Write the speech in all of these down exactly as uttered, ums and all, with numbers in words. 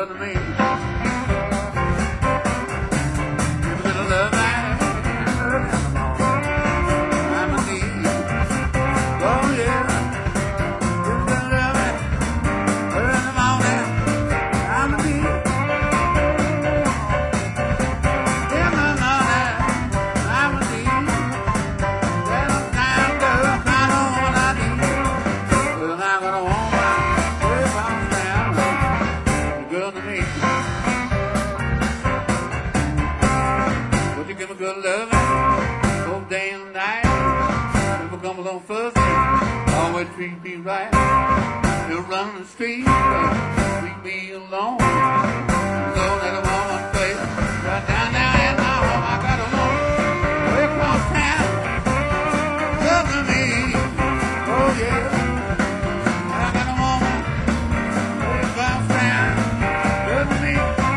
good to me. Give me a little love back. I'm a need. Oh yeah. Give me a little love back. Early in the morning. I'm a need. Give me a money. I'm a need. That I'm down, girl. I know what I need. Well, I'm gonna want my way on down. You're good to me. Would you give me good loving? Both day and night. Never come along first. Always treat me right. You run the street. Leave me alone. Know that I want one place. Right down there and now I got a woman. Way across town. Good to me. Oh yeah. I got a woman. Way across town. Good to me.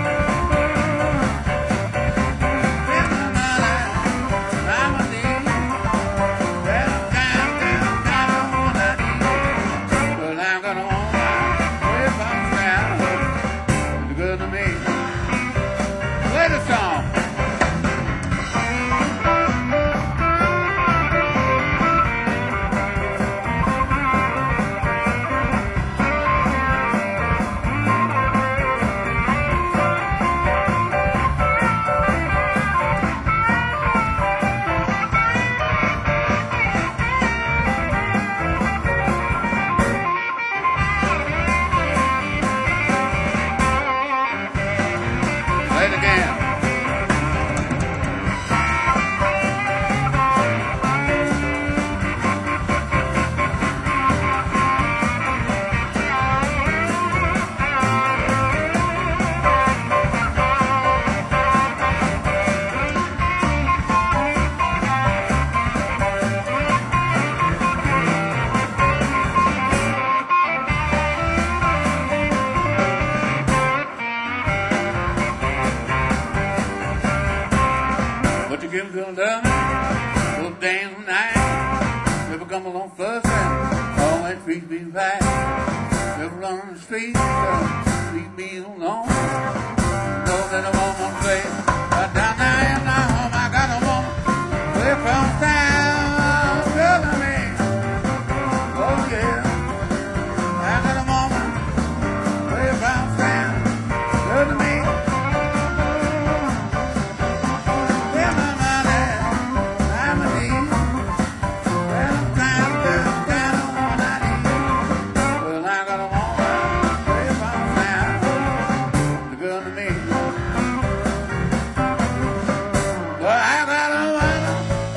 Give me money. I'm a need. That I'm down, down, down on what I need. But I'm gonna want my way across town. You're good to me. Play the song. Play it again. What you give me good love? All day and night. Never come along first and always treat me right. Never run on the street, uh, leave me alone. Know that I want one place. Right down there and now home, I got a woman. Way from town, good to me. Oh yeah. I got a woman. Way from town, good to me. Give me money, I'm a need. Well, I'm down, down, down on what I need. Well, I got a woman way from town. You're good to me. Well, I got a woman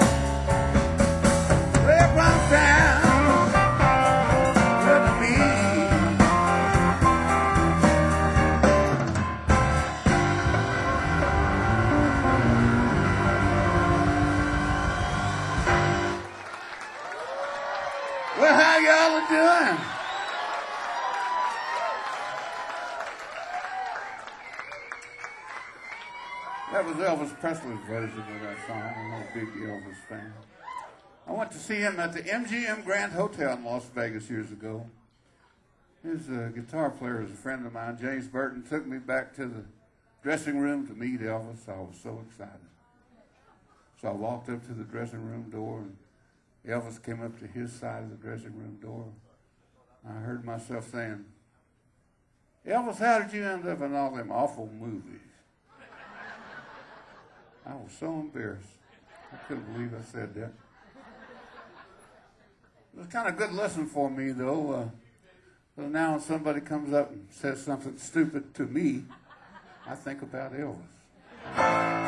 way from town. Good to me. Well, how y'all are doing? That was Elvis Presley's version of that song. I'm a big Elvis fan. I went to see him at the M G M Grand Hotel in Las Vegas years ago. His uh, guitar player is a friend of mine, James Burton, took me back to the dressing room to meet Elvis. I was so excited. So I walked up to the dressing room door, and Elvis came up to his side of the dressing room door. I heard myself saying, Elvis, how did you end up in all them awful movies? I was so embarrassed. I couldn't believe I said that. It was kind of a good lesson for me, though. Uh, so now when somebody comes up and says something stupid to me, I think about Elvis.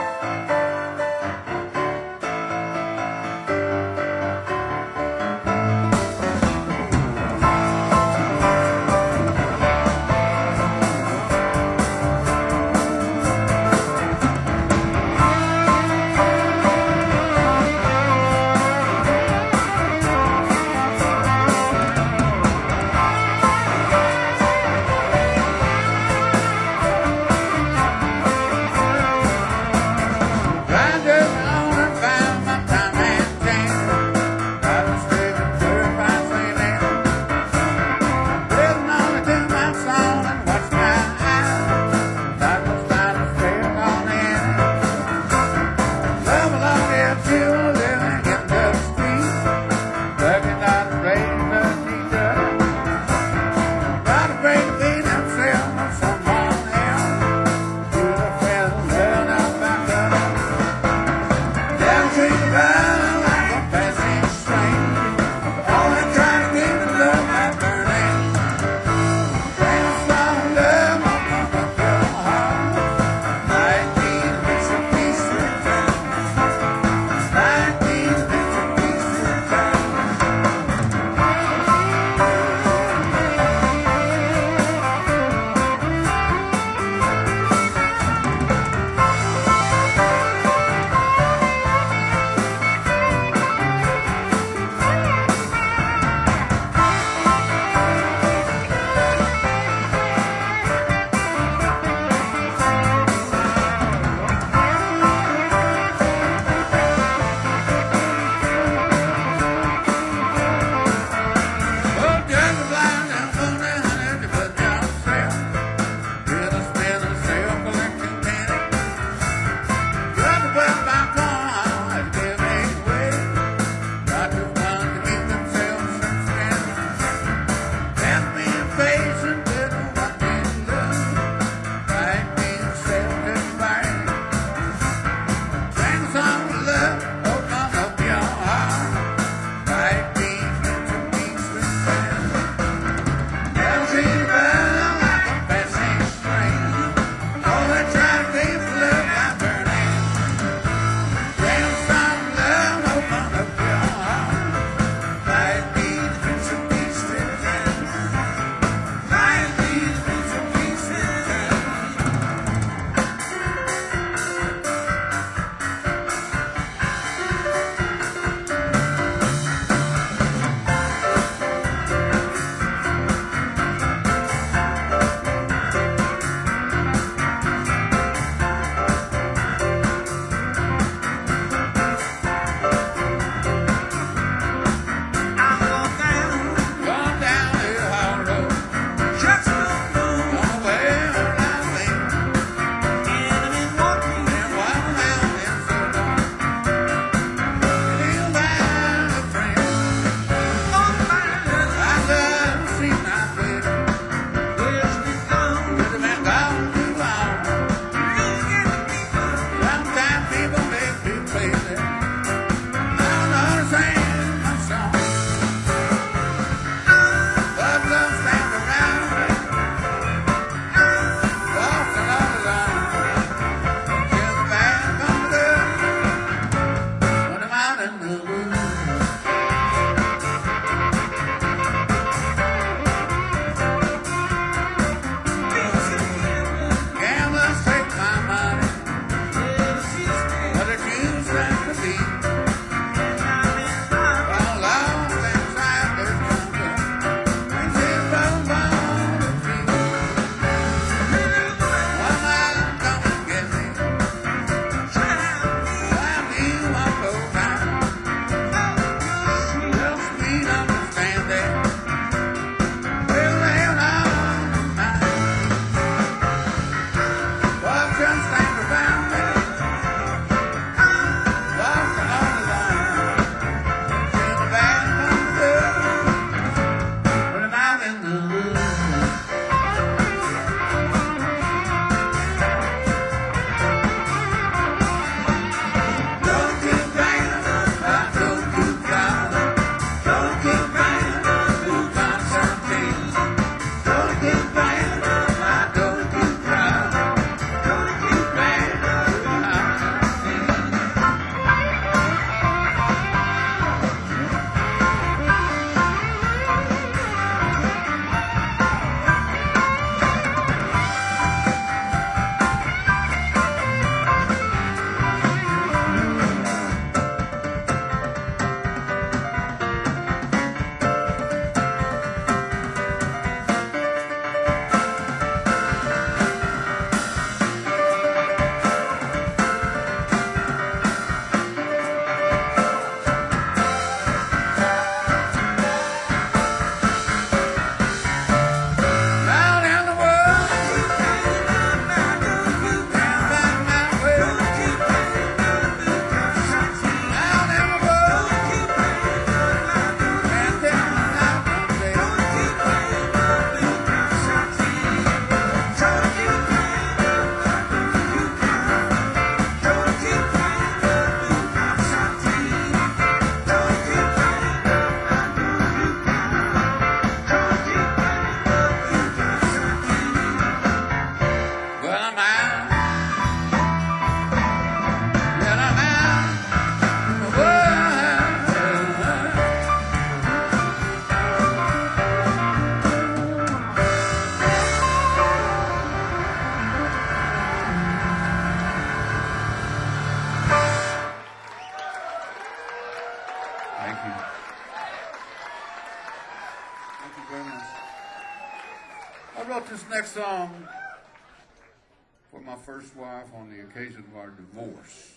this next song for my first wife on the occasion of our divorce.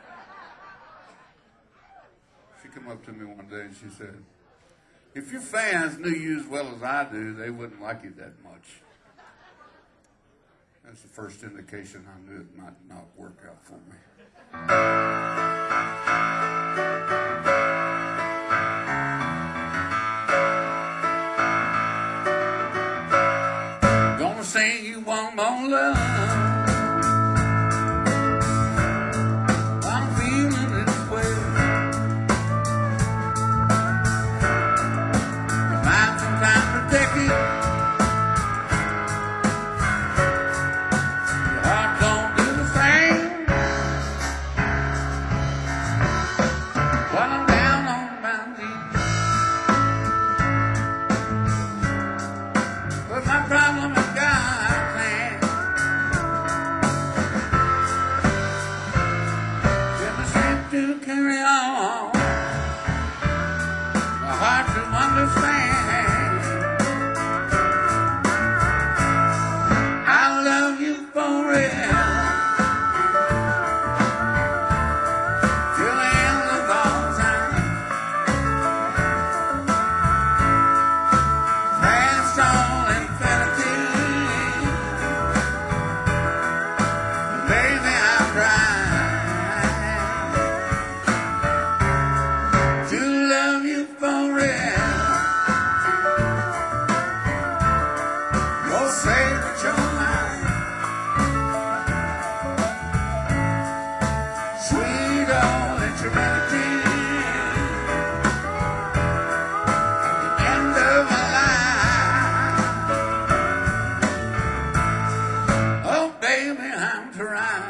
She came up to me one day and she said, if your fans knew you as well as I do, they wouldn't like you that much. That's the first indication I knew it might not work out for me. Gonna sing you one more love. I'm feeling this way. You might sometimes protect it. Your heart don't do the same. While I'm down on my knees. But my problem is God's hand. Give me strength to carry on. My heart to understand. I love you forever. Till the end of all time. Past all infinity. Baby, I tried to love you forever. You'll say that you're mine. Sweet old eternity. The end of my life. Oh, baby, I'm trying.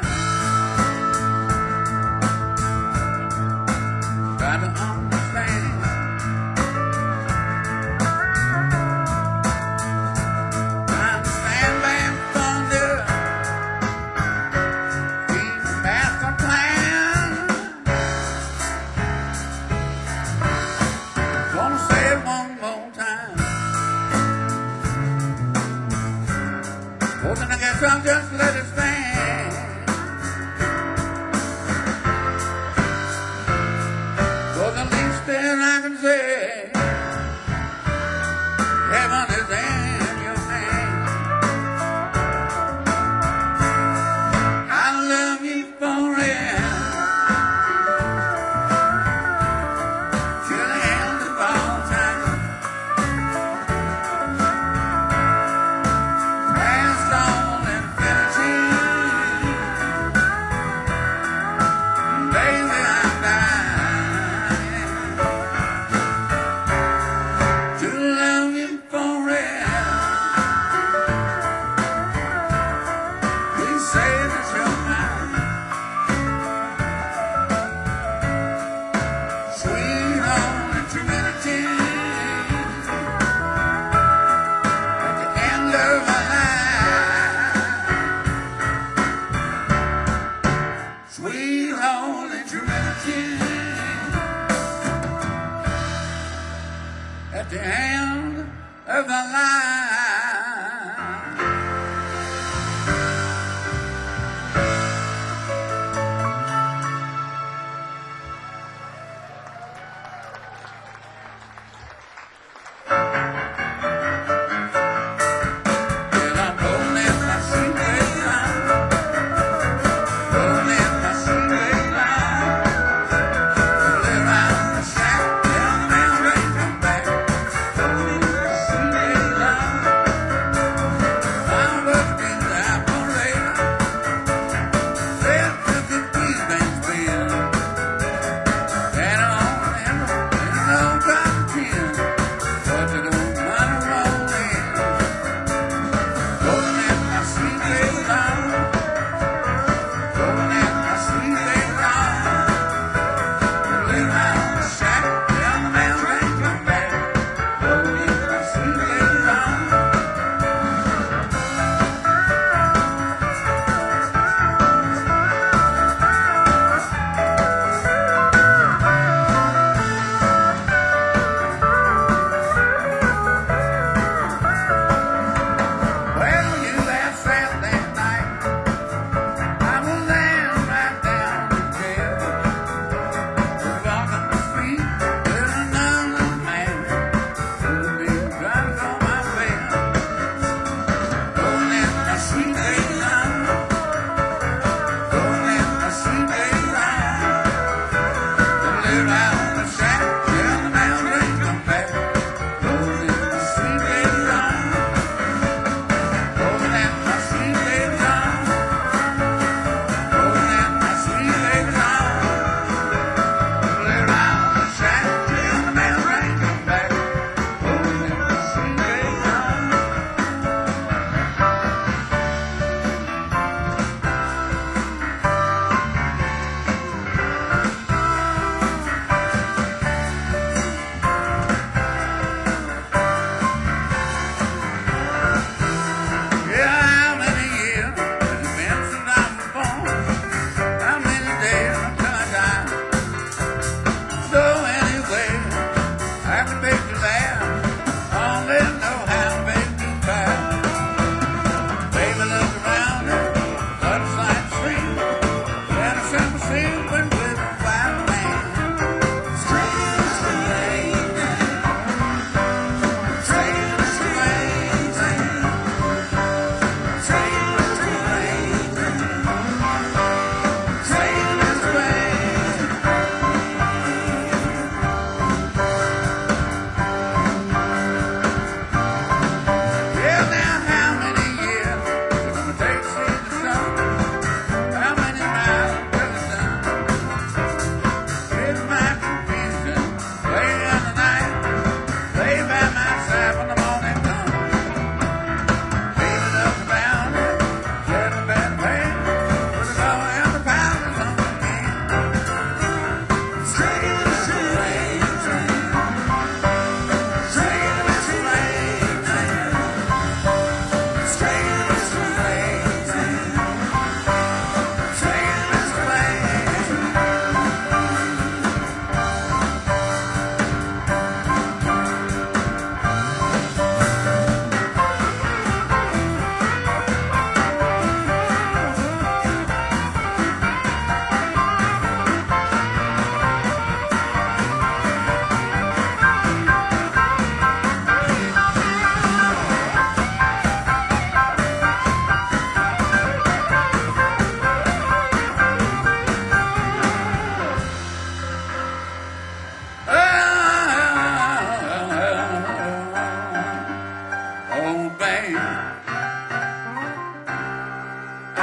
Try to understand. Trying to stand back thunder. Keep the master plan. Gonna say it one more time. Oh, then I guess I'll just let it stand. For the least thing I can say, heaven is in your hand. I love you forever. Till the end of all time. Past all infinity. Baby, I'm dying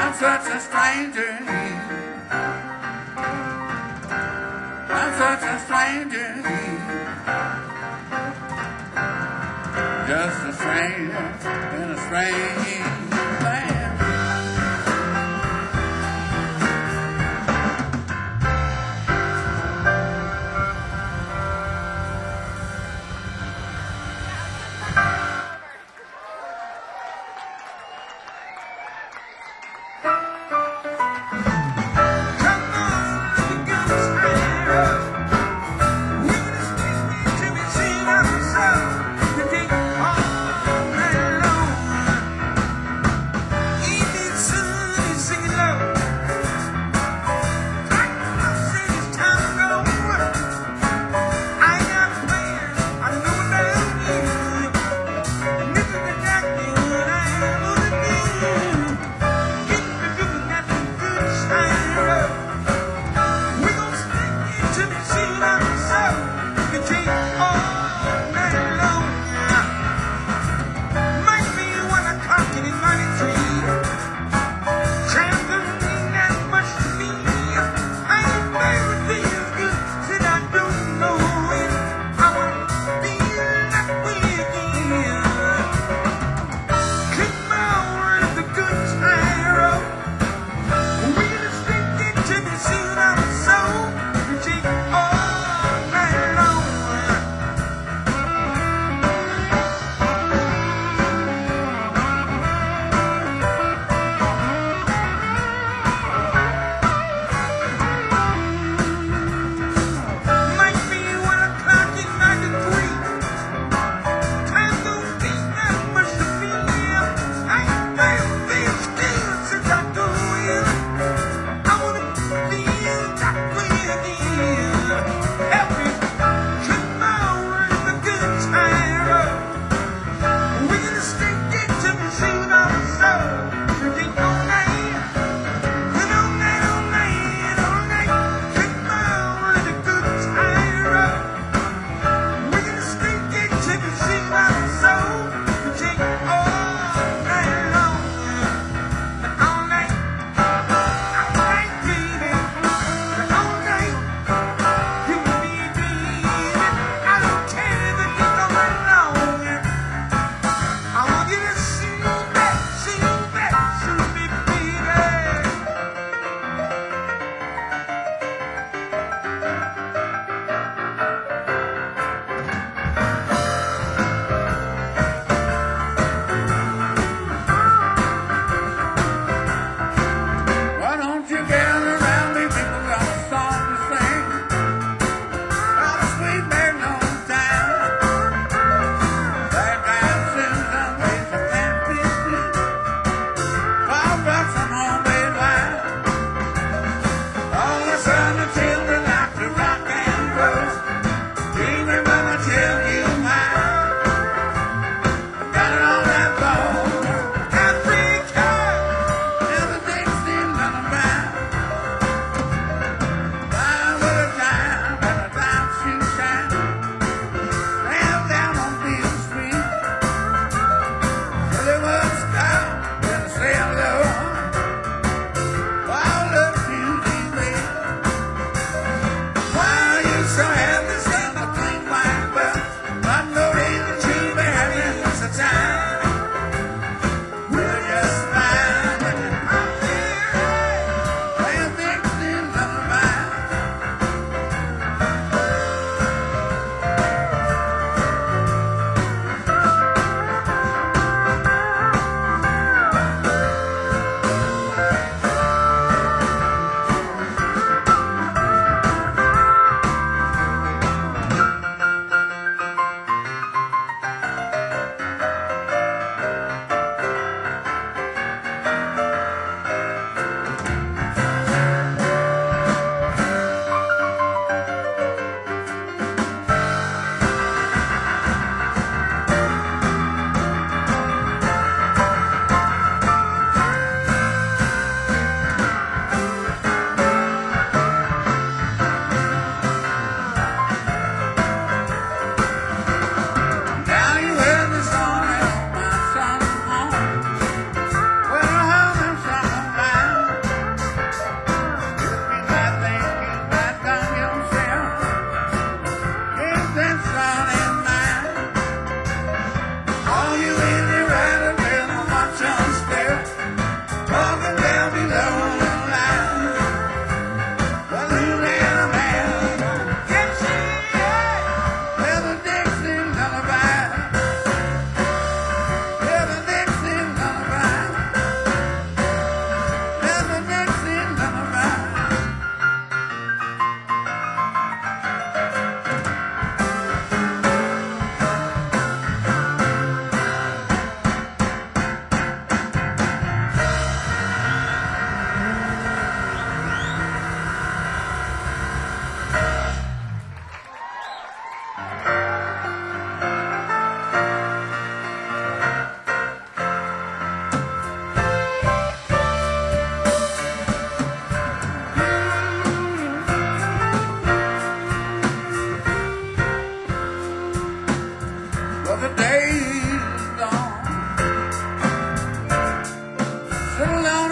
I'm such a stranger here. I'm such a stranger here. Just a stranger in a strange land.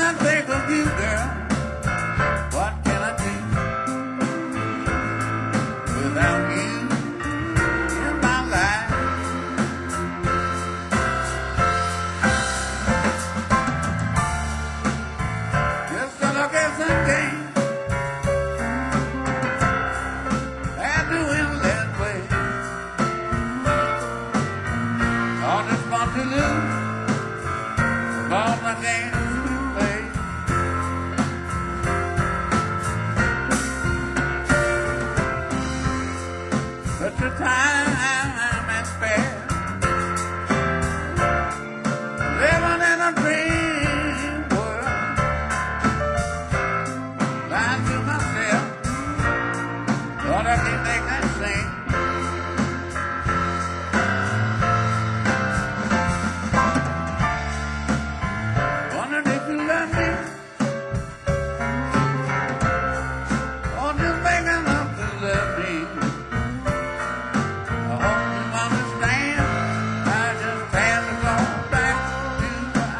I think of you, girl, what can I do without you in my life? Just a look at some game and doing that way. All just want to lose all my games to play. Such a time and spare, living in a dream world. Lying to myself, thought I could make that sing. Wondered if you love me, or just big enough to love me. I hope you understand. I just had to go back to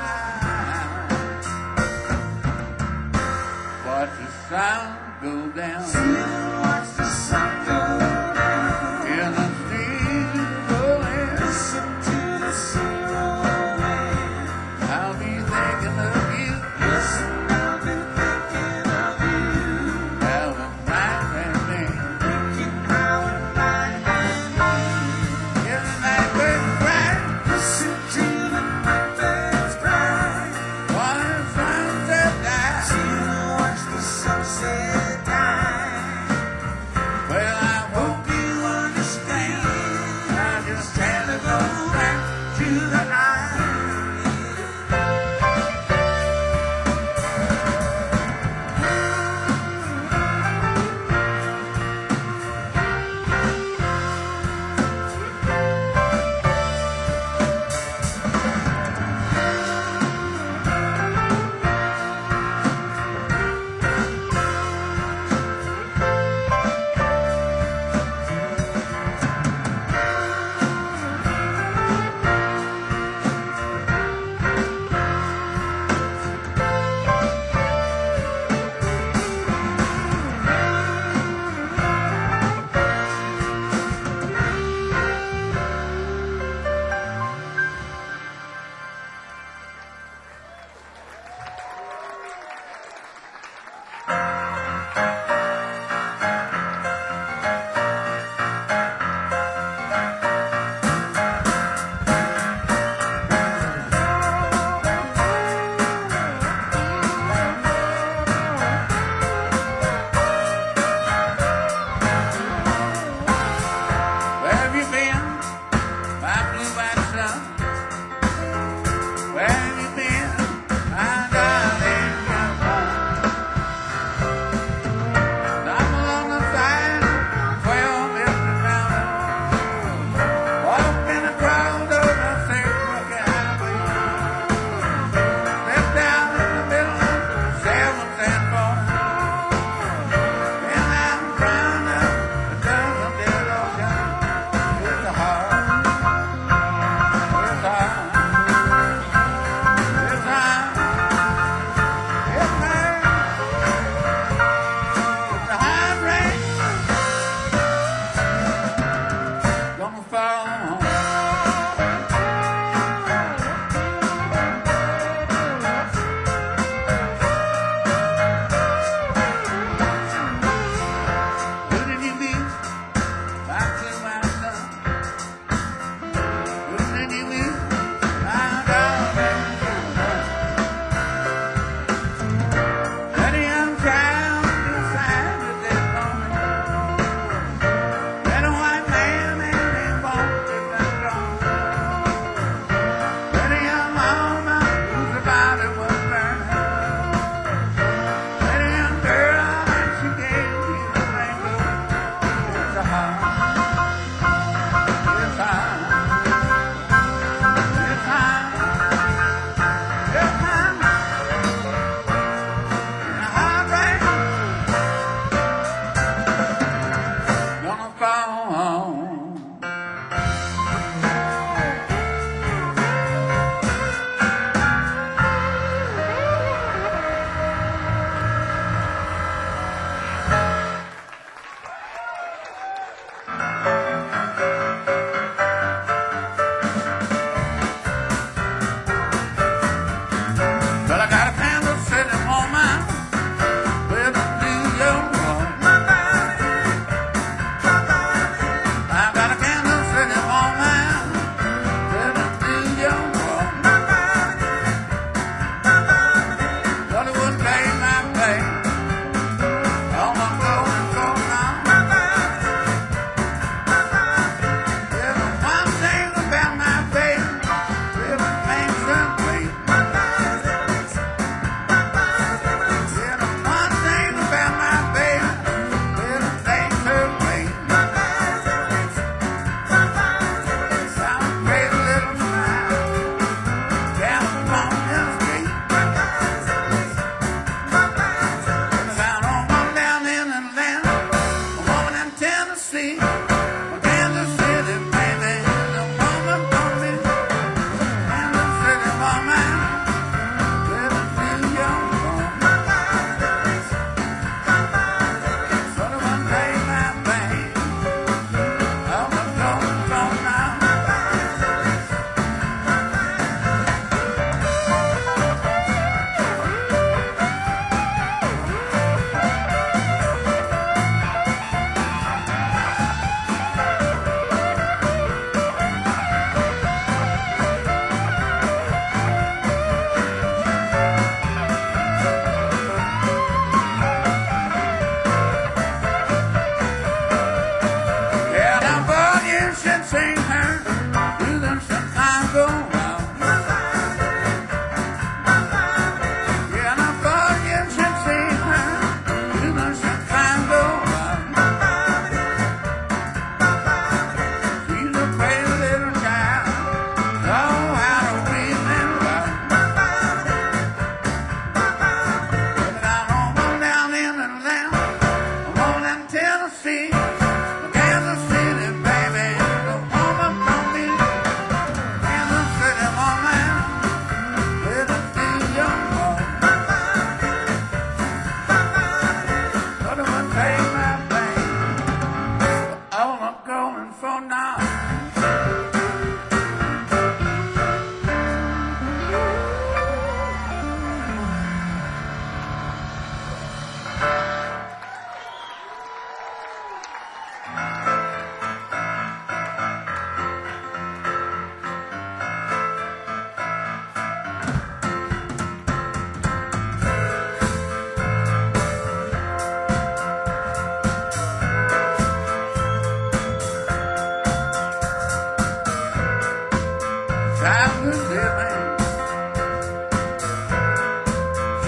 the eye. Watch the sun go down. Watch the sun go down. Hear the street rolling. Listen to the sea rolling. I'll be thinking of you. Listen, I'll be thinking of you. How the night has been. Thinking how the night has been. Hear the night birds cry. Listen to the night birds cry. While the sunset dies. See, watch the sunset die.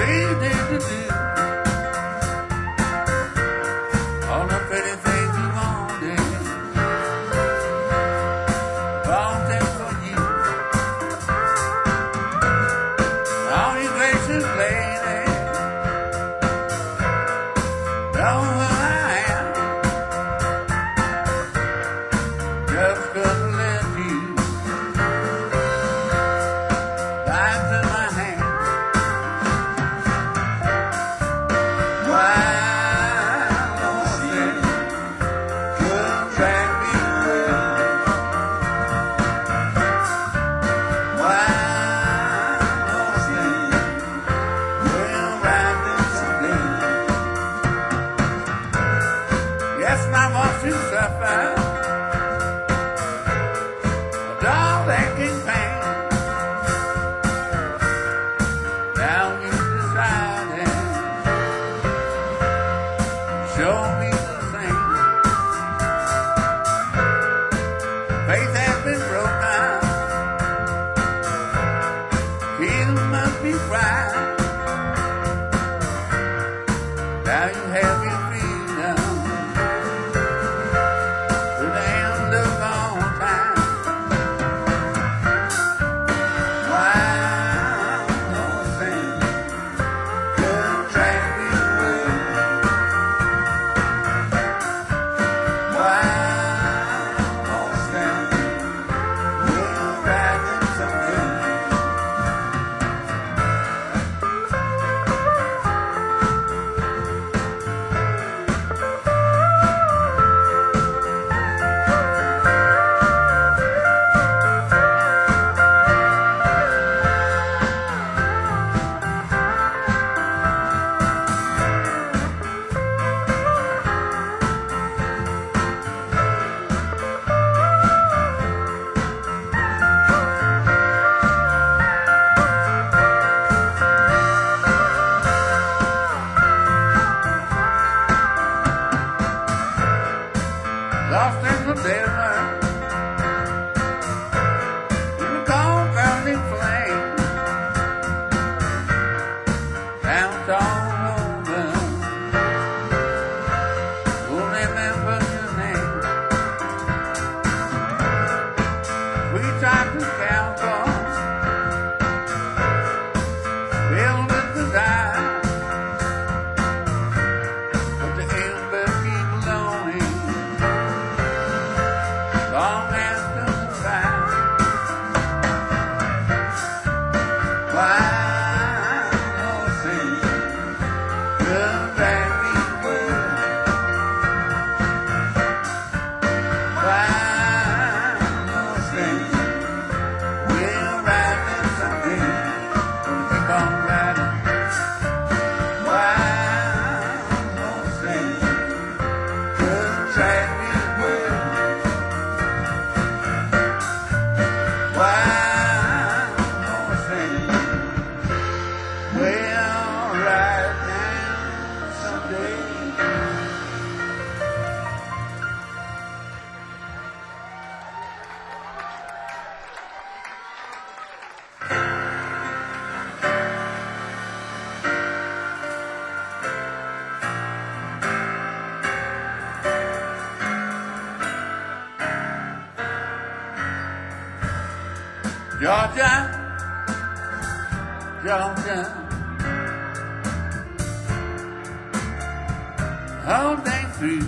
All the pretty things you wanted, bought them for you. All you gracious lady, know who I am. Just couldn't let you back to my hand. Why? Yes, my most you suffer, a dog aching pain. Now you decided to show me the thing. Faith has been broken, you must be right. Now you have your freedom. Lost in the desert, in the cold burning flame, bounced all over, who remember your name? We tried to count on, filled with desire, but the ember keep loaning. Long after the fact, why no sin could drag me away? Why no sin will ride me someday? Gonna keep on riding. Why no sin could drag me away? Georgia, Georgia, all day through,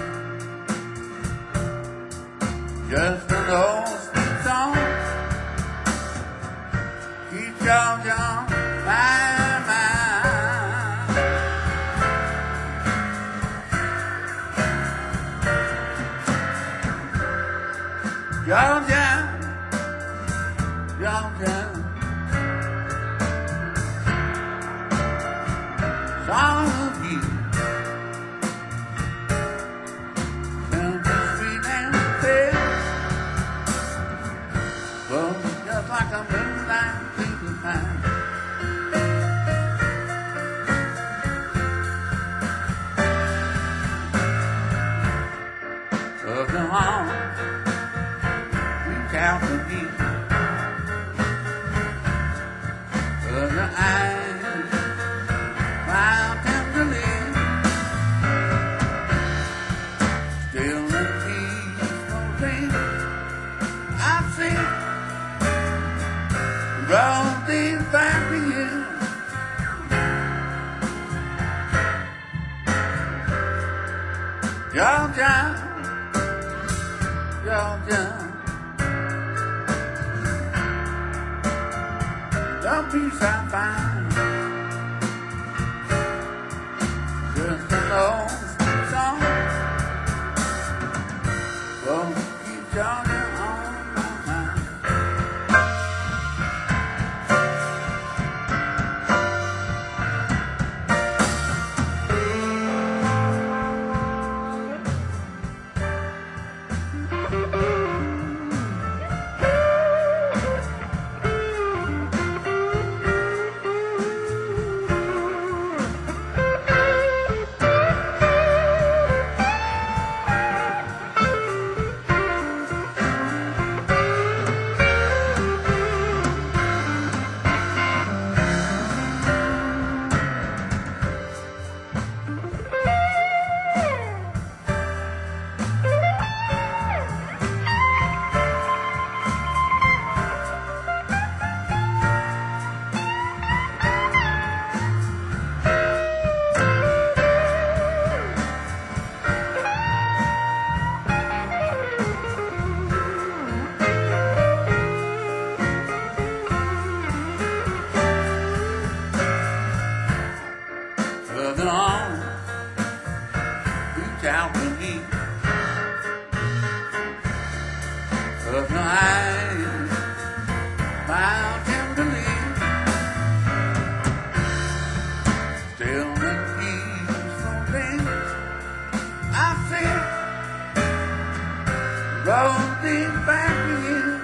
just an old sweet song, keep Georgia on my mind. Georgia, Georgia, song of you, something sweet and fair, but just like a moonlight through the pine. Of the arms we count the deep. Of your eyes Georgia, Georgia. The peace I find, just an old song, will keep Georgia on my mind. Southern arms reach out to me. Southern eyes bound tenderly. Still the peaceful days I see rolling back to you.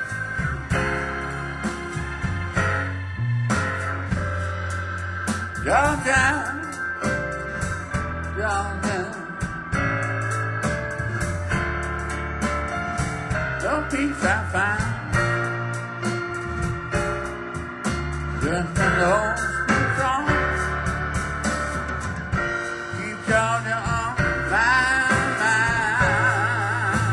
Georgia, Georgia, the peace I find, just an old school song, keep Georgia on my mind.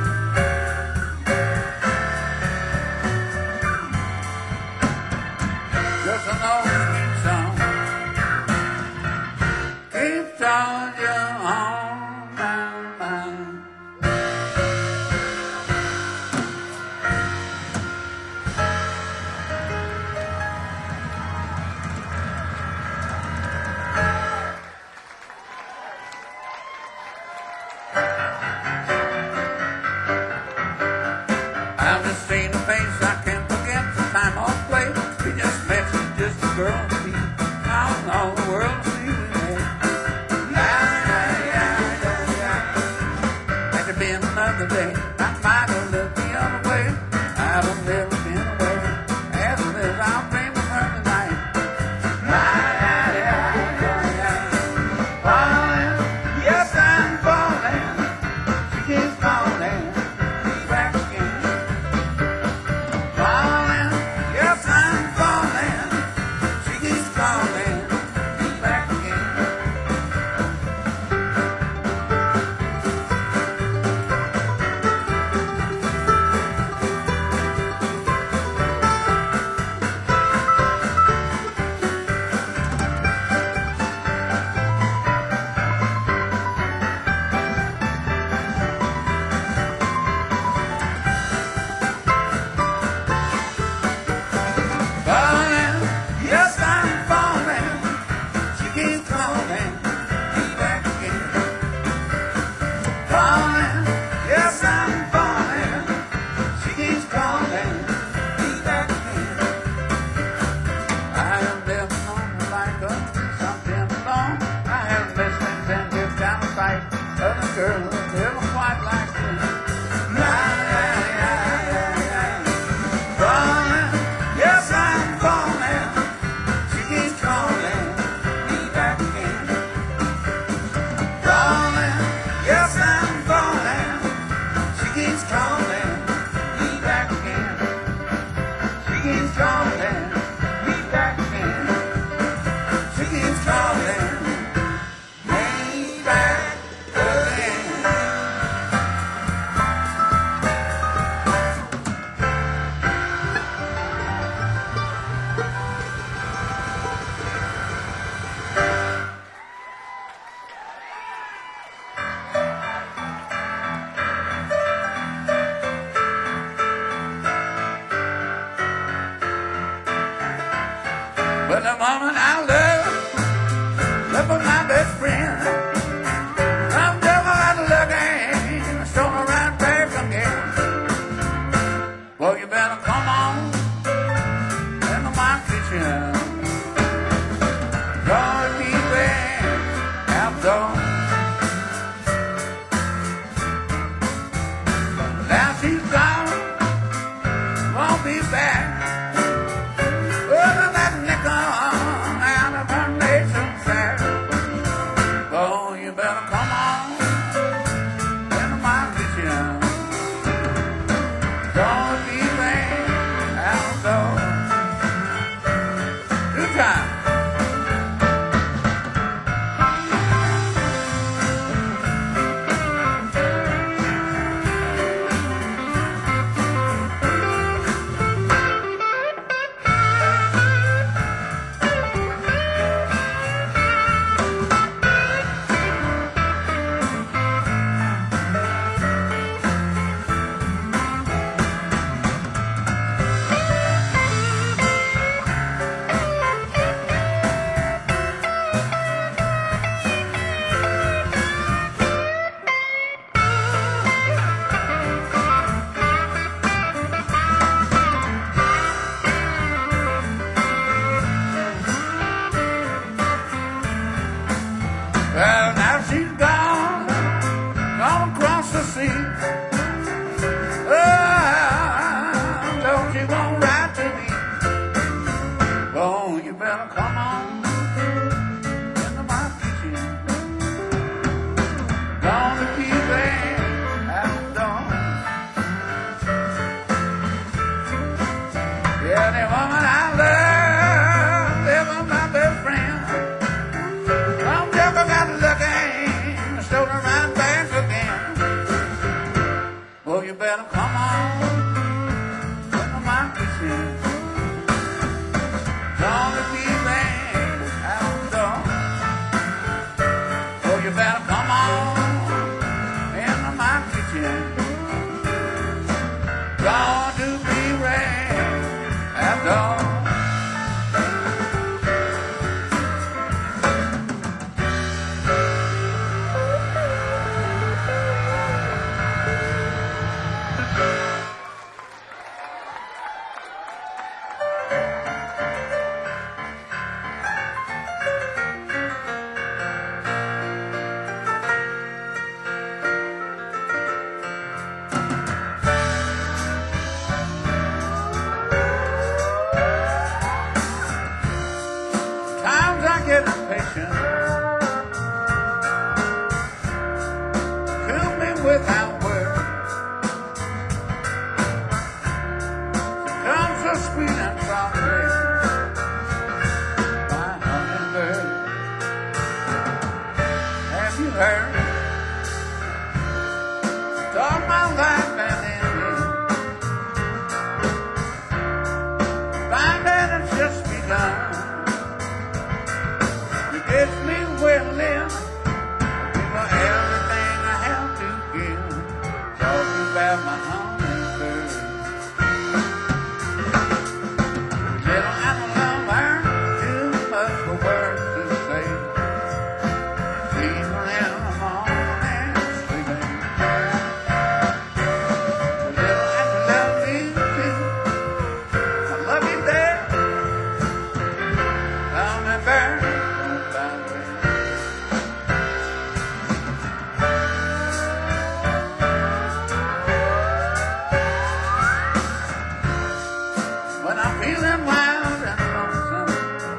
Just an old sweet song, keep Georgia on my mind. I've just seen a face I can't forget, the time or place. We just met, she's just a girl to me. Out in all the world to see we met. Yeah, yeah, yeah, yeah, yeah. Had it been another day, I might have looked the other way. I'd have never been away. As it is, I'll dream of her tonight. Yeah, yeah, yeah, yeah, yeah. Falling, yes, I'm falling. She keeps falling, back again. Falling, yes, I'm falling. She keeps falling, back again. affection. Fill me without words. It comes so sweet and softly, my hummingbird. Have you heard? All my life and ending. Find that it's just begun. You get me willing. Give her everything I have to give. Talking about my hummingbird. Little I love her too much for words to say. Even in the morning, sleeping. Little I love you too. I love you there. Hummingbird, don't fly away. When I'm feeling wild and lonesome,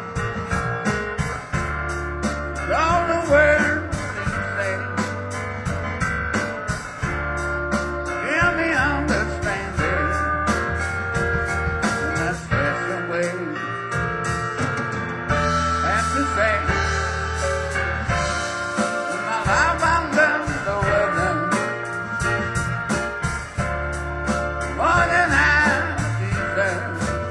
all the words you say give me understanding in that special way. Have to say, in my life I love the weather more than I deserve.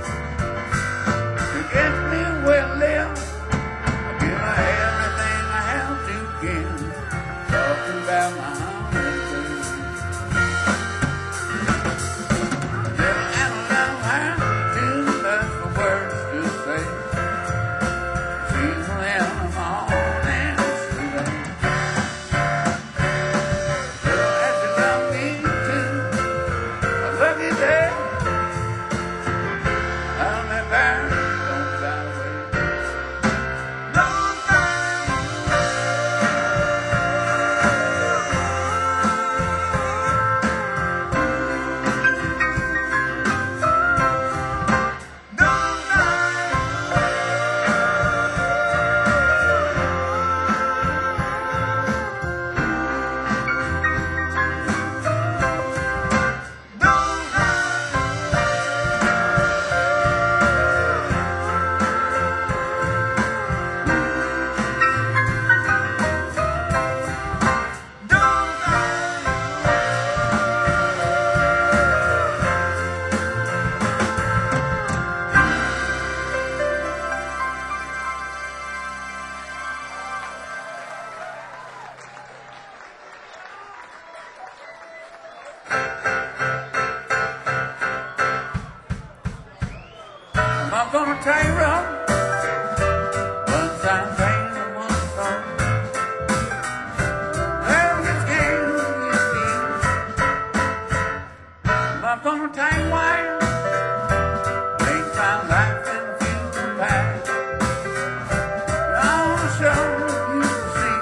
To get me willing, I'll give her everything I have to give. Talking about my hummingbird. Little I love her too much for words to say. She's in the morning, sleeping. Little as you love me too, I love you there. Hummingbird, don't fly away. Don't fly Don't fly Don't fly Don't fly I'm not gonna tell you wrong. One time pain and one song. Well, this game is deep. I'm not gonna tell you why. Make my life into the past. I wanna show you to see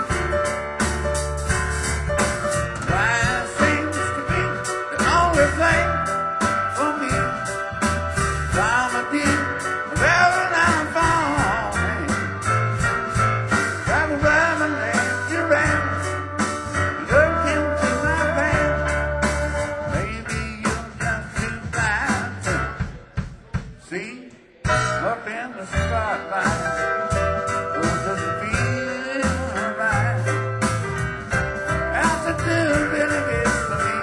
why it seems to be the only thing for me. I'm a deep, wherever I'm falling. Grab a rub and let you round. Look into my past. Maybe you're just too blind to see up in the spotlight. Oh, just feel right. Altitude really gets to me.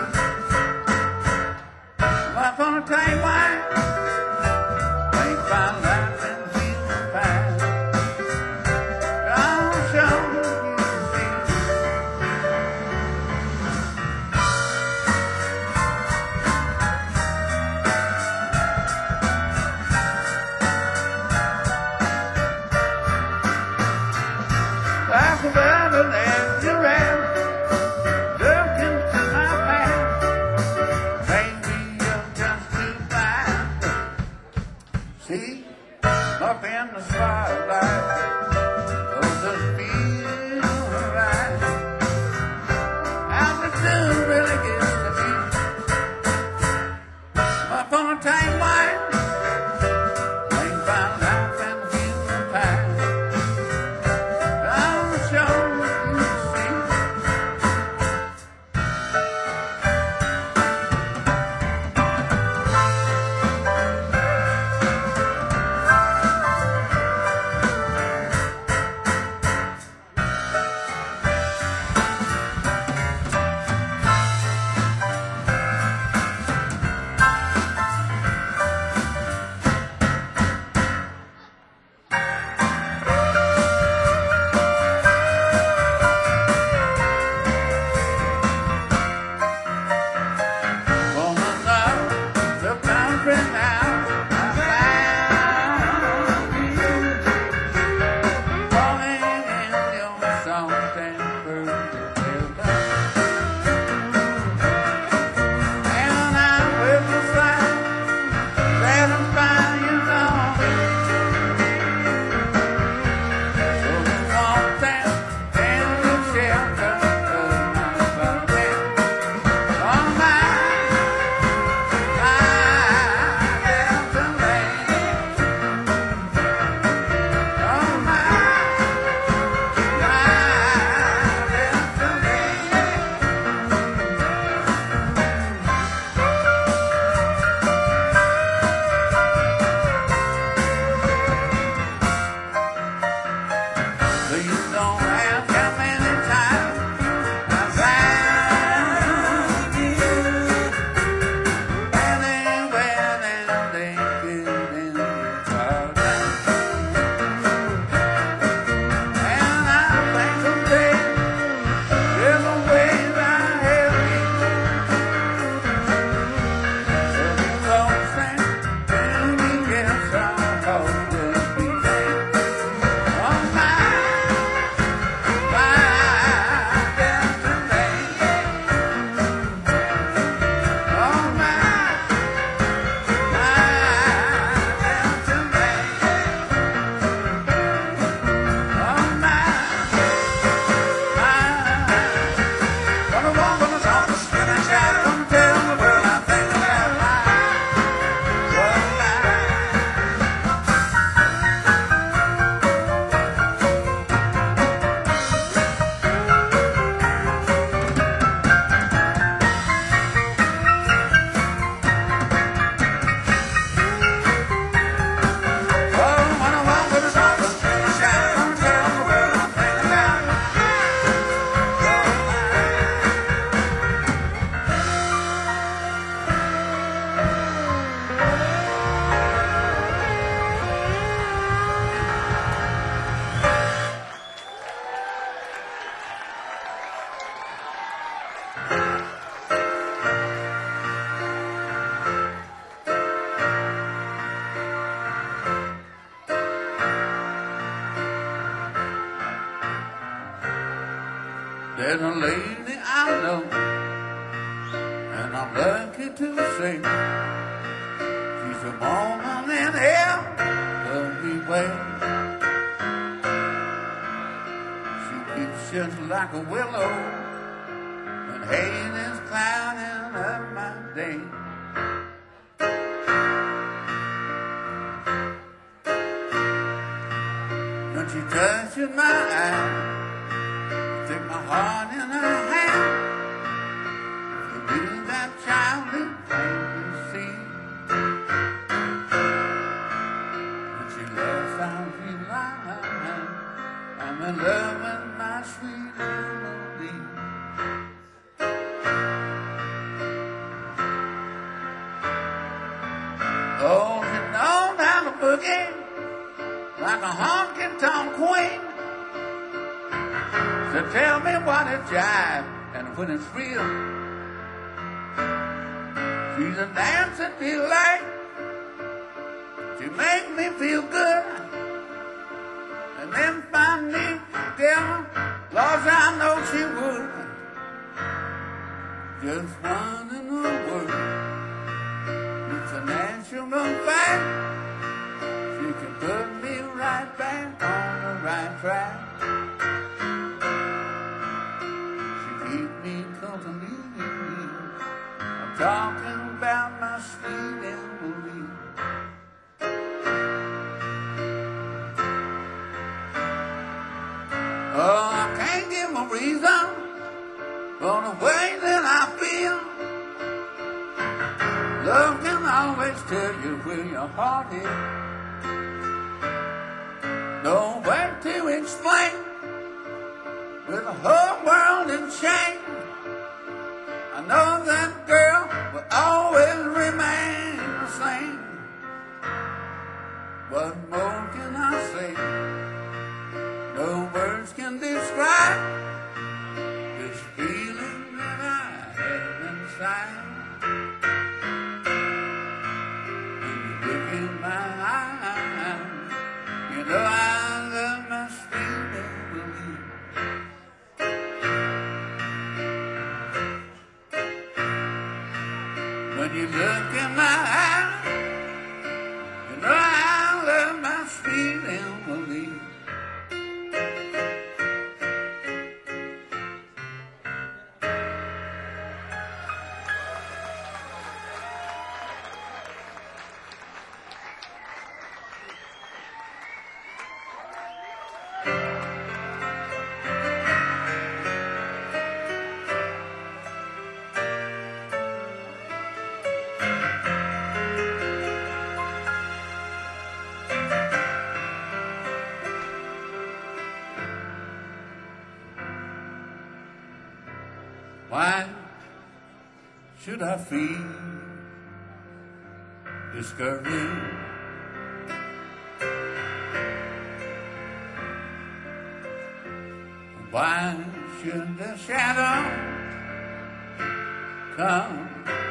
I'm not gonna tell you why. Make my life and feel the past. I'll show you to see. Like a river that you ran, look into my past. Maybe you're just too blind to see up in the spotlight. Oh, just feel right. Altitude really gets to me. I'm up on a time wine. Make my life and feel the past. There's a lady I know, and I'm lucky to say she's a woman in every way. She keeps just like a willow when hate is clouding up my day. When she touches my eye, take my heart in her hand, to do that childish thing you see. When she laughs, I feel like I'm in love with my sweet melody. Oh, you know how to boogie like a honky-tonk queen. So tell me what is jive and when it's real. She's a dancing delight. She makes me feel good. And then finally together, Lord, I know she would. Just one in the world. It's a natural fact. She can put me right back on the right track. I'm talking about my sweet Emily. Oh, I can't give a reason for the way that I feel. Love can always tell you where your heart is. No way to explain with the whole world in shame. I know that girl will always remain the same. What more can I say? No words can describe this feeling that I have inside. When you look in my eyes, you know I love my sweet Emily. When you look in my eyes, you know I love my sweet Emily. Why should I feel discouraged? Why should the shadow come?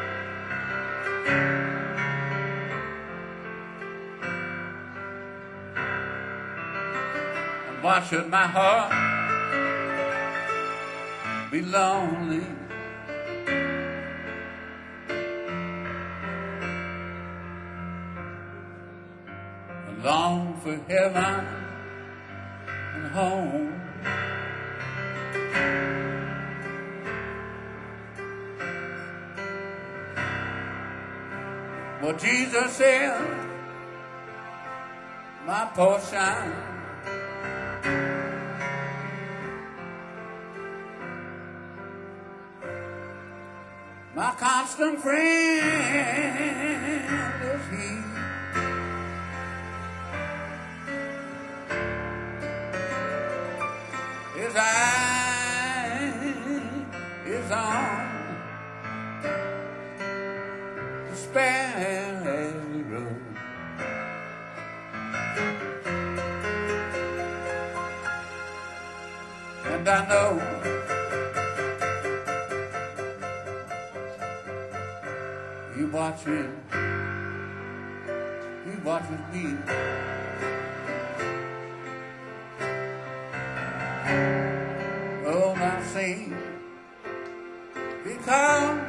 And why should my heart be lonely? I long for heaven and home. Well, Jesus said, my portion. My constant friend is He. His eye is on the sparrow, and I know He watching, He watches me. Oh, my sing because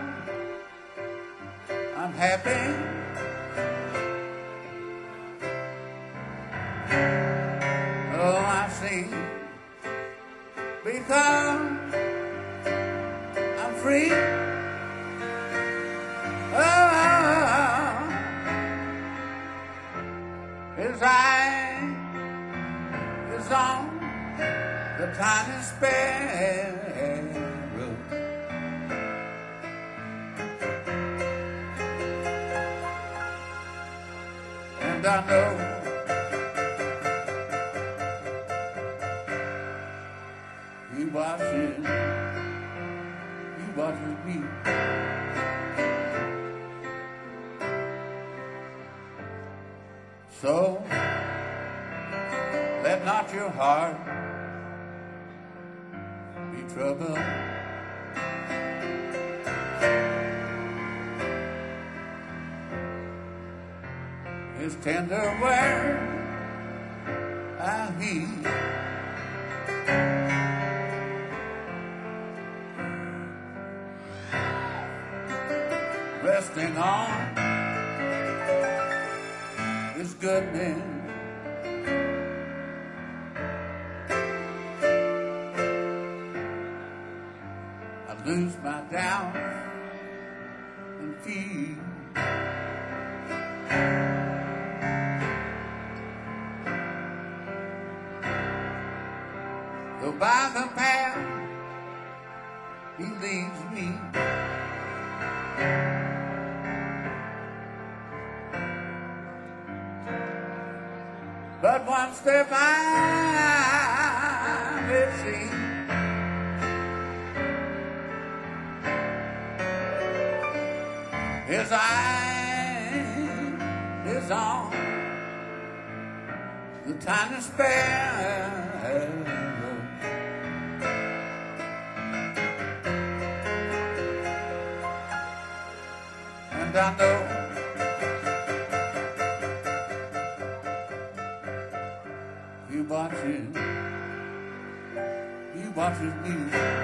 I'm happy. Oh, I sing because I'm free. Oh, his eye is on the tiny sparrow, and I know he watches, he watches me. So let not your heart be troubled. His tender word I heed, resting on His goodness. I lose my doubts and fear. Though by the path He leads me, but one step I will see. His eye is on the tiny sparrow, and I know He watches, He watches me.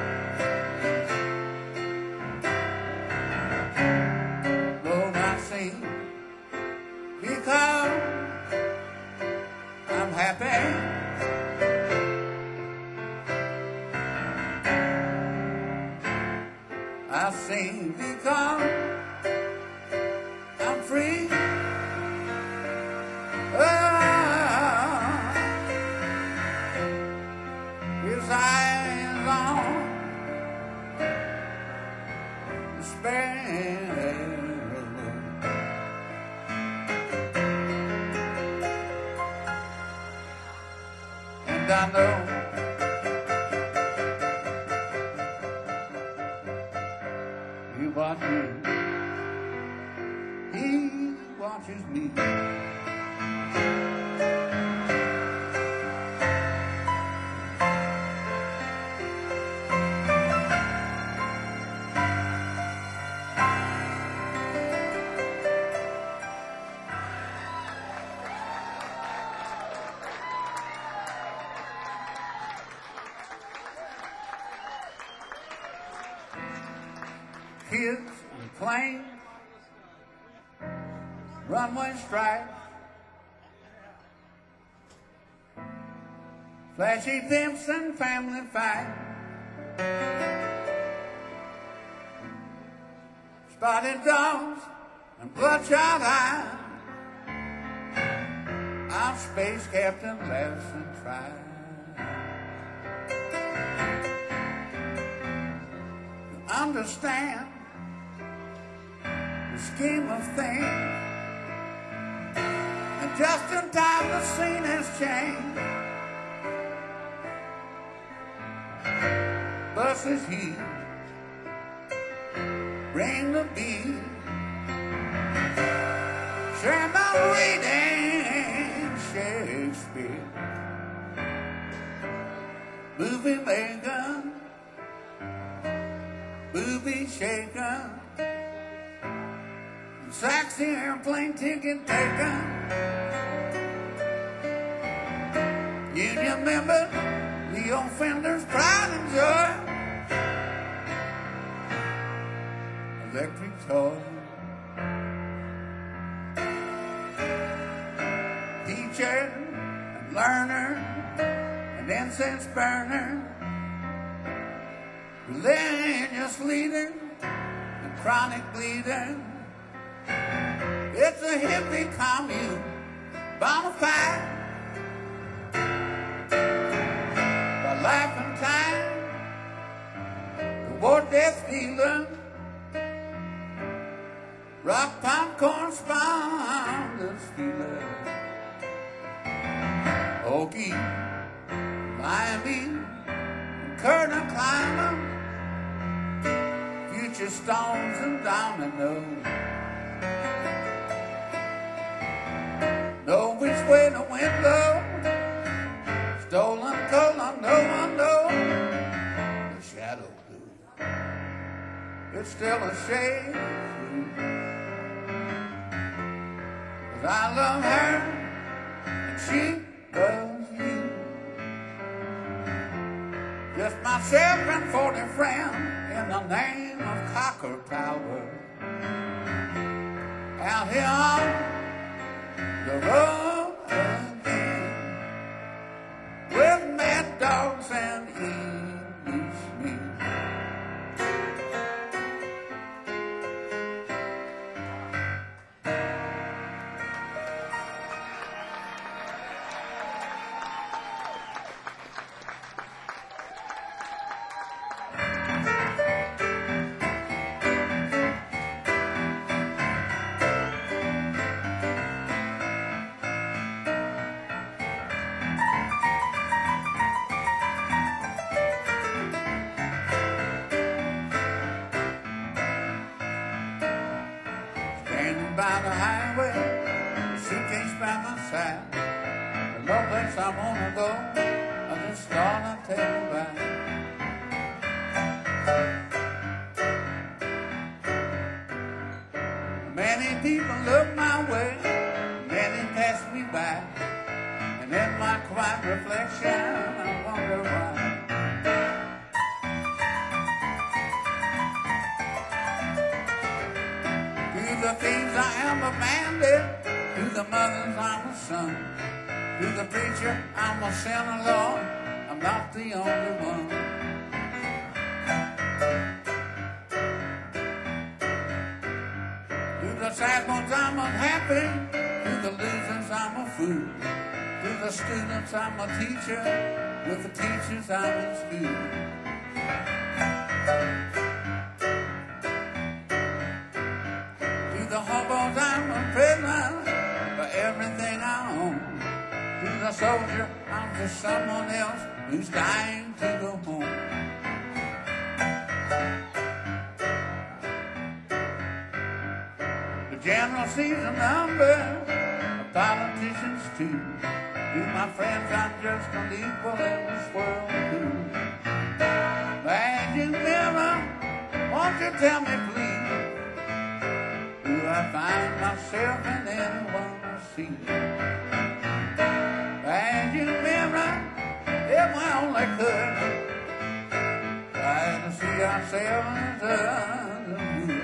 Lord, I sing because I'm happy. I sing because I'm free. Oh, His eyes on the sparrow, and I know He watches, He watches me. Kids and planes, runway stripes, flashy pimps and family fight, spotted dogs and bloodshot eyes. Our space captain laughs and tries to understand the scheme of things, and just in time the scene has changed. Buses he bring the beat, Sherman reading Shakespeare, movie maker, movie shaker, Saxy airplane ticket taker, union member, Leo Fender's pride and joy. electric toy. Teacher and learner and incense burner, religious leader and chronic bleeder. It's a hippie commune, bona fide. The laughing time, the war death dealer, rock popcorn sponsor stealer, Okie, Miami, curtain climber, future stones and dominoes. Know which way the wind blows, stolen color, no one knows. The shadow blue, it's still a shade. 'Cause I love her and she loves you. Just myself and forty friends in the name of Cocker Tower. Out here on the road again, with mad dogs and English men. By the highway, suitcase by my side. The no place I wanna go, I just thought I'd tell you about. Many people look my way, many pass me by, and in my quiet reflection, I wonder why. The things I am a bandit, to the mothers I'm a son, to the preacher I'm a sinner, Lord, I'm not the only one. To the sad ones I'm unhappy, to the losers I'm a fool, to the students I'm a teacher, with the teachers I'm in school. The hobos I'm a prisoner for everything I own. To the soldier I'm just someone else who's dying to go home. The general sees a number of politicians too. To my friends I'm just an equal in this world too. Magic mirror, won't you tell me please, I find myself in anyone I see? And you mirror, if I only could, try to see ourselves under you.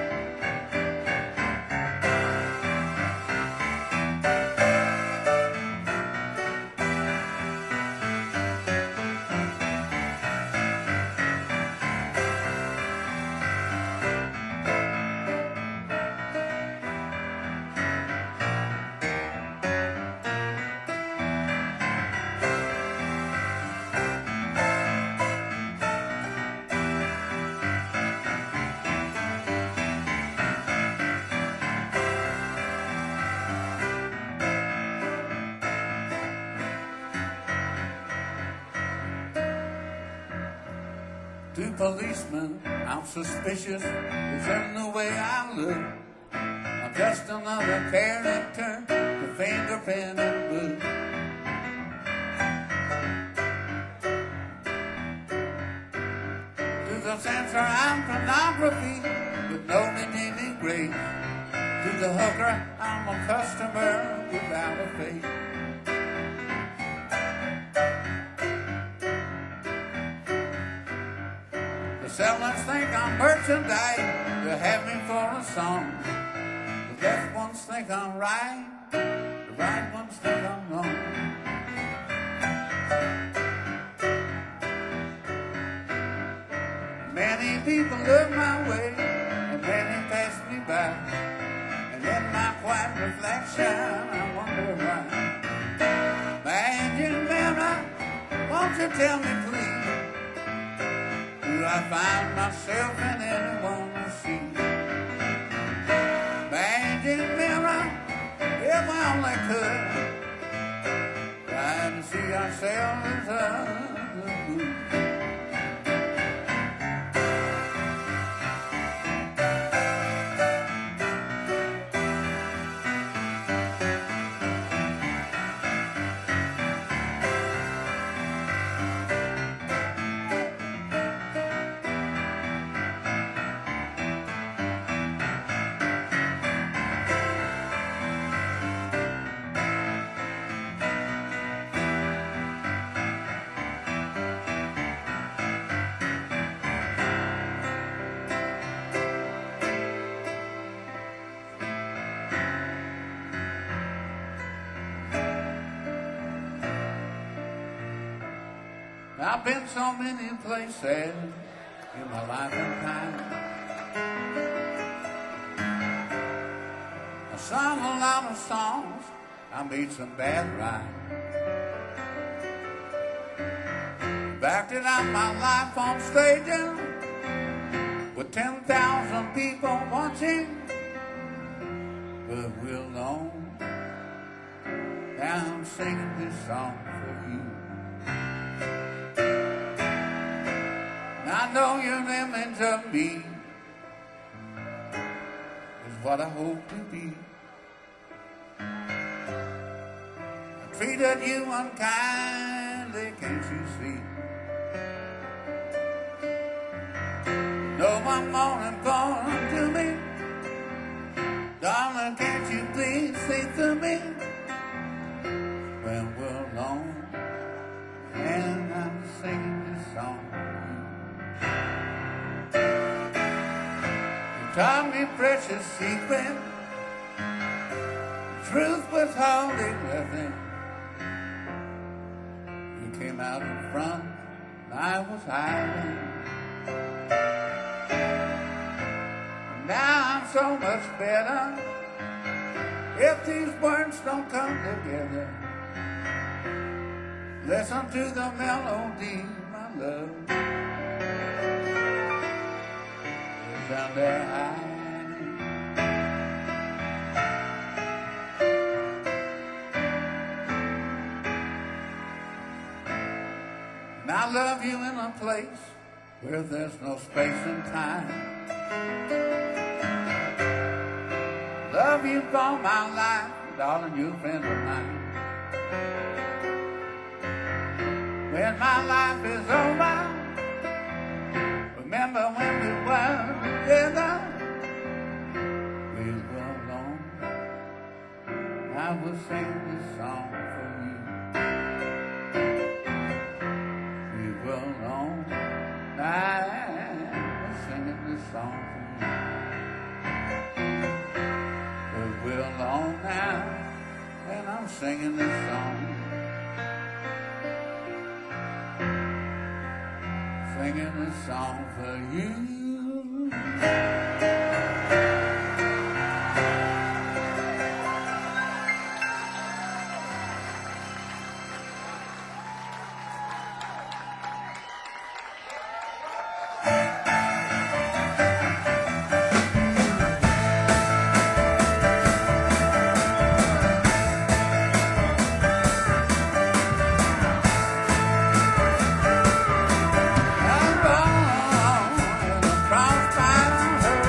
To policemen, I'm suspicious, it's in the way I look. I'm just another character, the fingerprint and boot. To the censor, I'm pornography, with no redeeming grace. To the hooker, I'm a customer without a face. The sellers think I'm merchandise. They have me for a song. The left ones think I'm right. The right ones think I'm wrong. Many people look my way, and many pass me by. And in my quiet reflection, I wonder why. My engine mirror, won't you tell me please, do I find myself in anyone I see? My engine mirror, if I only could, try to see ourselves as others do. I've been so many places in my life and time. I sung a lot of songs, I made some bad rhymes. Acted out my life on stages with ten thousand people watching. But we're alone, now I'm singing this song for you. I know your image of me is what I hope to be. I treated you unkindly, can't you see? No one more important to me. Darling, can't you please see through me? When we're alone and I'm singing this song. Taught me precious secret, truth withholding nothing. You came out in front, and I was hiding. And now I'm so much better if these words don't come together. Listen to the melody, my love. Down there high. And I love you in a place where there's no space and time. Love you for my life, darling, you're a friend of mine. When my life is over, remember when we were together, we were alone. I will sing this song for you. We were alone. I was singing this song for you. But we're alone now, and I'm singing this song. Singing this song for you. Crossfire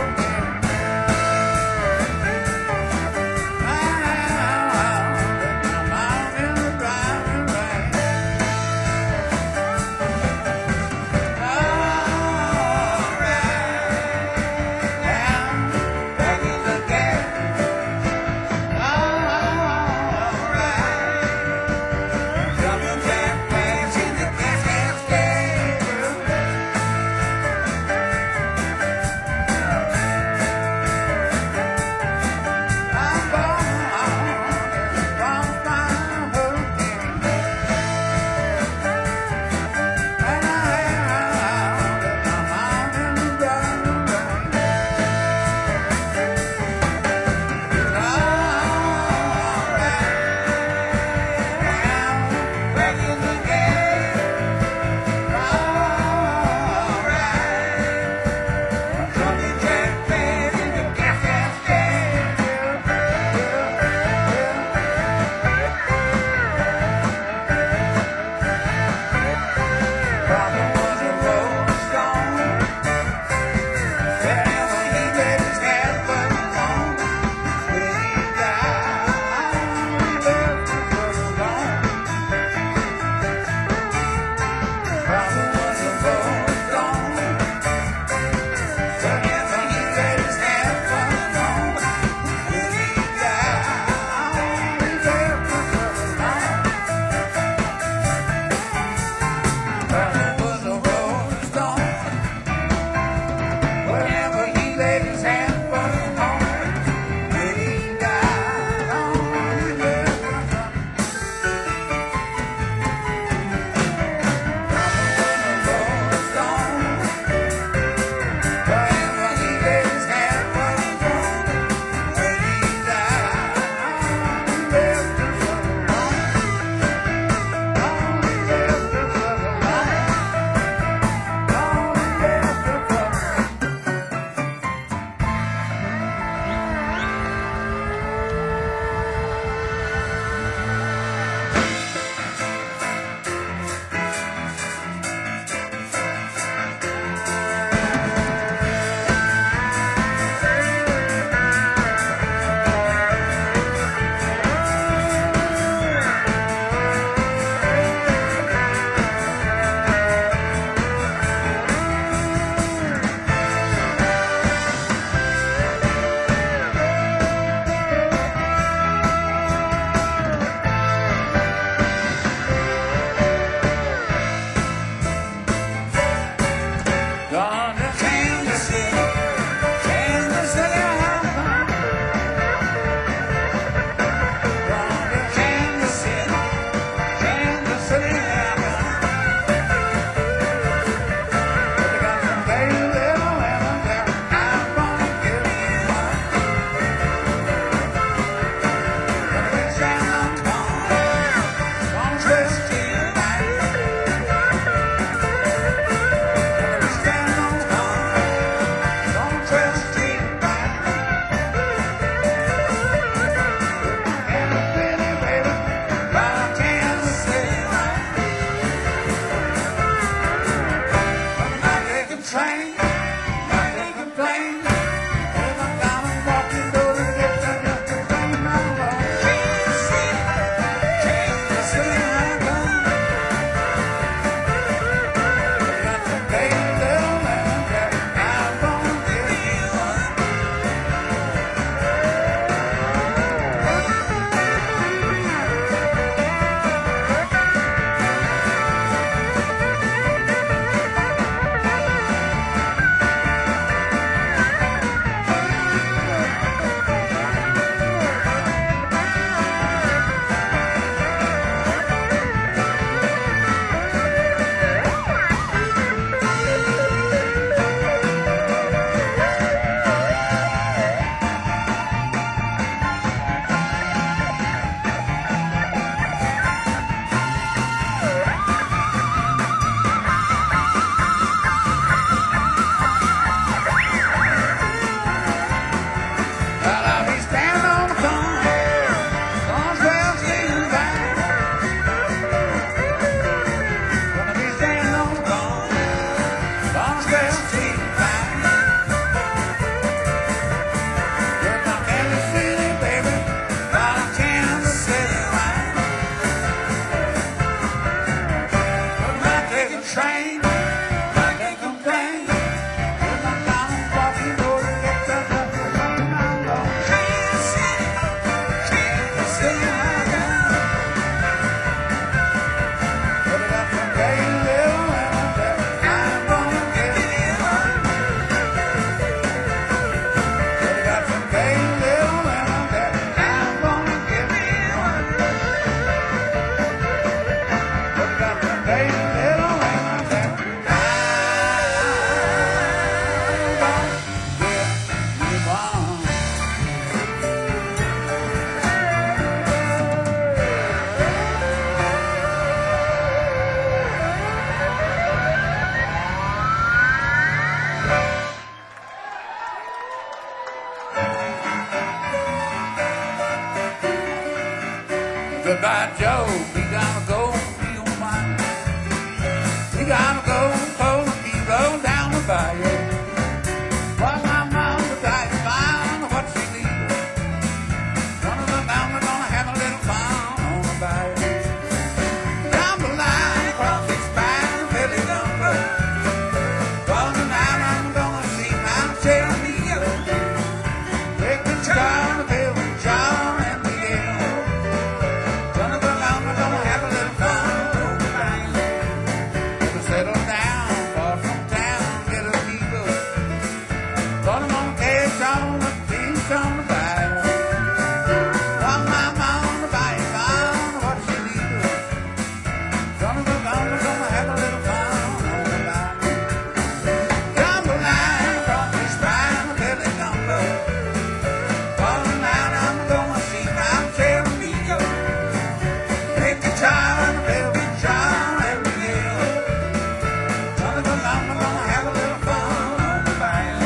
bayou. While my mama died fine, what she needs. Son of a gun, we're gonna have a little fun on the bayou. Down the line, across the spine, Billy Dumbo. For tonight I'm gonna see Mount Cherokee. Take the car to Bill and John and Miguel. Son of a gun, we're gonna have a little fun on the bayou. We'll settle down far from town, get a people. Put 'em on cash on the beach on the bayou. While my mama on the bayou found what she needed. Son of a gun, we're gonna have a little fun on the bayou. Down the line across the spine, Billy Dumbo. For tonight I'm gonna see Mount Cherokee. Take the child to Bill and John and Miguel. Son of a gun, we're gonna have a little fun on the bayou.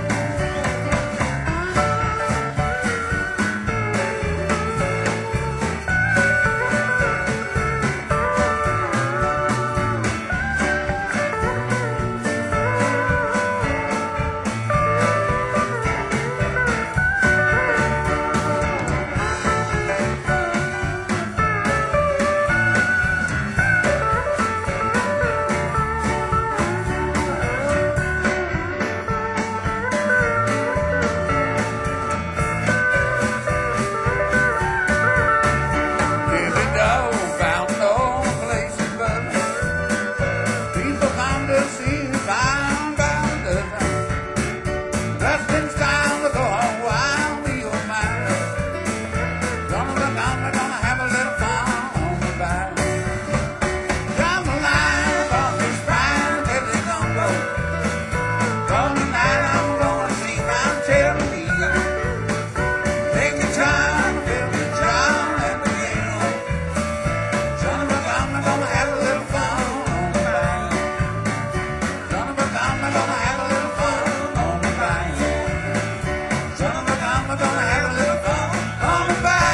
Billy Dog found no place to run. People come to see him bound by the dozen. Dressed in style to go on wild, we oh my. Son of a gun, we're gonna have a little fun on the bayou. Down the line across the spine, Billy Dumbo. For tonight I'm gonna see Mount Cherokee. Take a child, Billy John and Miguel. Son of a gun, we're gonna have a little fun on the bayou. Son of a gun, we're gonna have a little fun on the bayou. Son of a gun, we're gonna have a little fun on the bayou.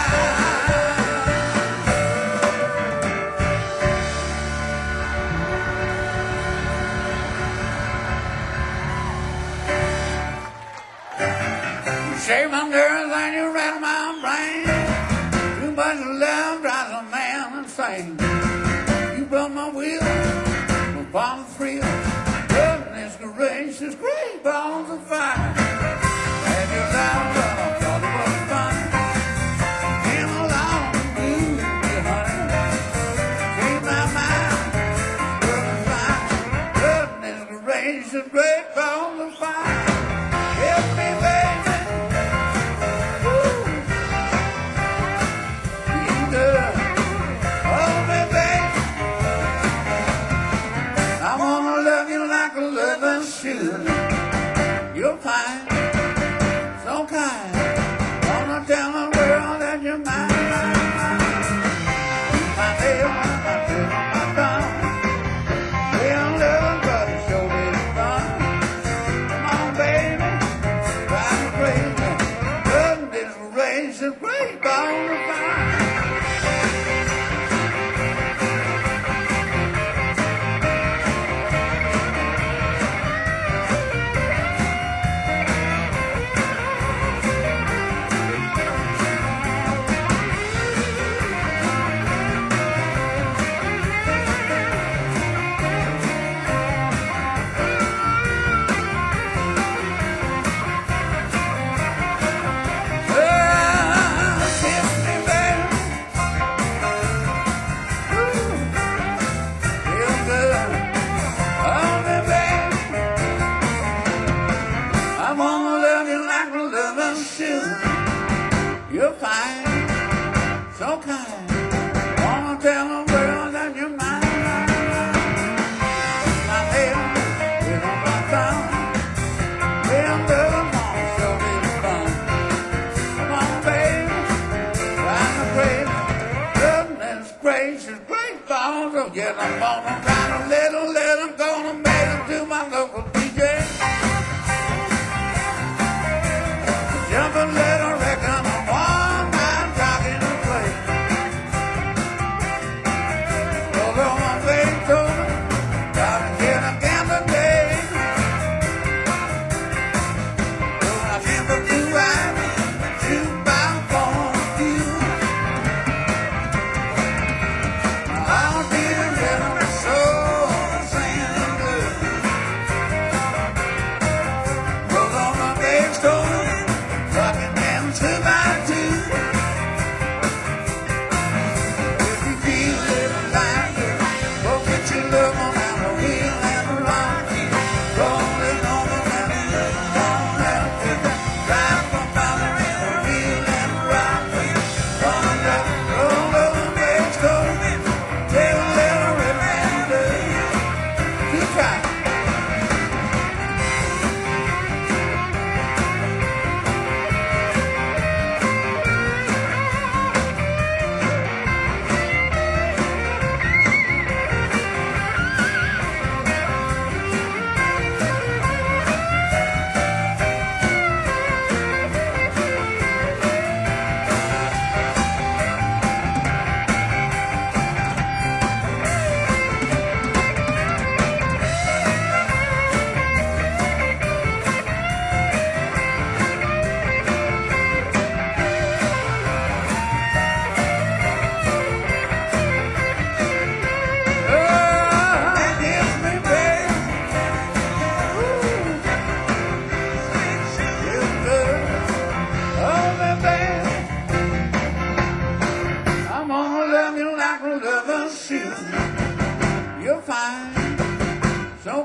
You shave my nerves and you rattle my brain. Too much love drives a man insane. You broke my will with all the thrill. Goodness gracious, great balls of fire. Had you loud love, thought it was fun. Came along and moved me, honey. Changed my mind, good fine. Goodness gracious, great balls of fire. Help me, baby. Woo. You good. Hold me, baby. I wanna love you like a lover should. You're fine, so kind. Wanna tell the world that you're mine, mine, mine. My tail, my tail, my tongue. Real love, but it sure is fun. Come on, baby, drive me crazy. Goodness gracious, great ball of fire. You're fine, so kind. Wanna tell the world that you're mine, mine, mine. My head is on my tongue. Real love, wanna show me the fun. Come on, baby, drive me crazy. Goodness gracious, great balls of yeah, I'm gonna ride a little, little, gonna make it to my local D J. Jump a little, reckon I'm one man talking to play. Although my faith told me, gotta get again today.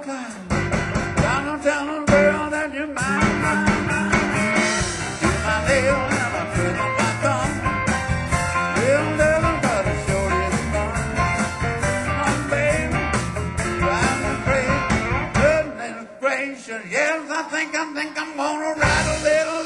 time. Down tell a girl that you're mine, mine, mine. Do my nail and I twist on my thumb. Little little but it sure is fun. Oh, baby, drive me crazy. Goodness gracious, yes, I think I think I'm gonna ride a little.